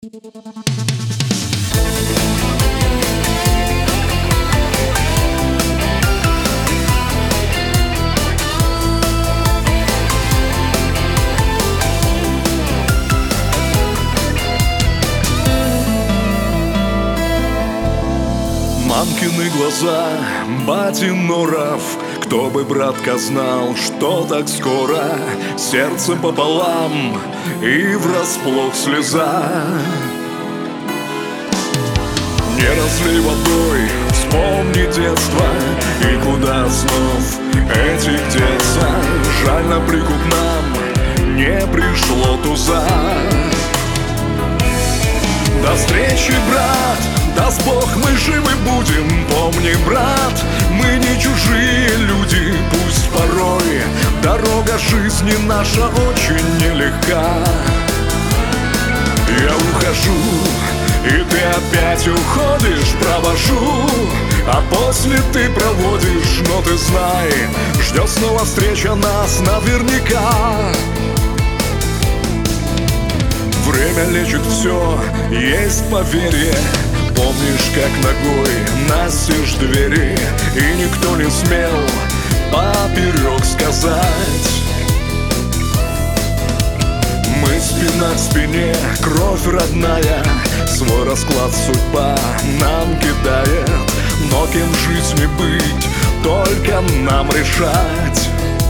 Мамкины глаза, батин норов. Кто бы, братка, знал, что так скоро сердце пополам и врасплох слеза. Не разлей водой, вспомни детство и куда снов этих деться. Жаль, на прикуп нам не пришло туза. До встречи, брат, даст Бог, мы живы будем. Помни, брат, мы не чужие люди. Пусть порой дорога жизни наша очень нелегка. Я ухожу, и ты опять уходишь, провожу. А после ты проводишь, но ты знай, ждет снова встреча нас наверняка. Время лечит все, есть поверье. Помнишь, как ногой настежь двери, и никто не смел поперек сказать. Мы спина к спине, кровь родная, свой расклад судьба нам кидает. Но кем в жизни быть, только нам решать.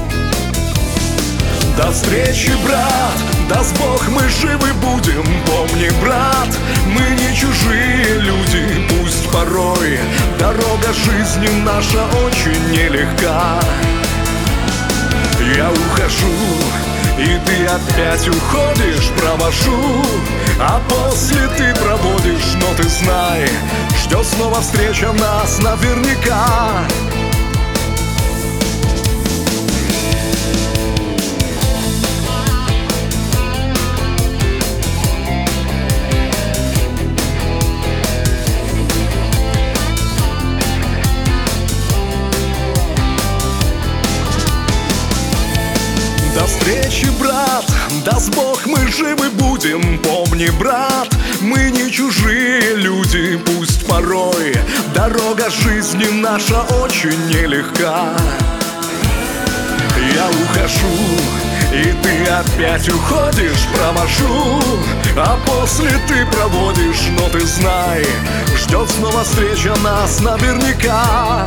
До встречи, брат, даст Бог, мы живы будем. Помни, брат, мы не чужие люди. Пусть порой дорога жизни наша очень нелегка. Я ухожу, и ты опять уходишь, провожу. А после ты проводишь, но ты знай, ждет снова встреча нас наверняка. До встречи, брат, даст Бог, мы живы будем. Помни, брат, мы не чужие люди. Пусть порой дорога жизни наша очень нелегка. Я ухожу, и ты опять уходишь, провожу. А после ты проводишь, но ты знай, ждет снова встреча нас наверняка.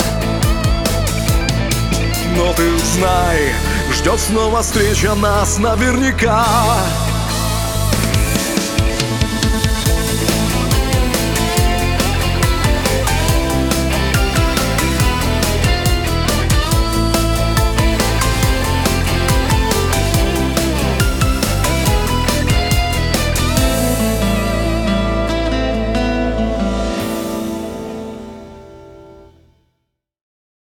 Но ты знай, ждет снова встреча нас наверняка.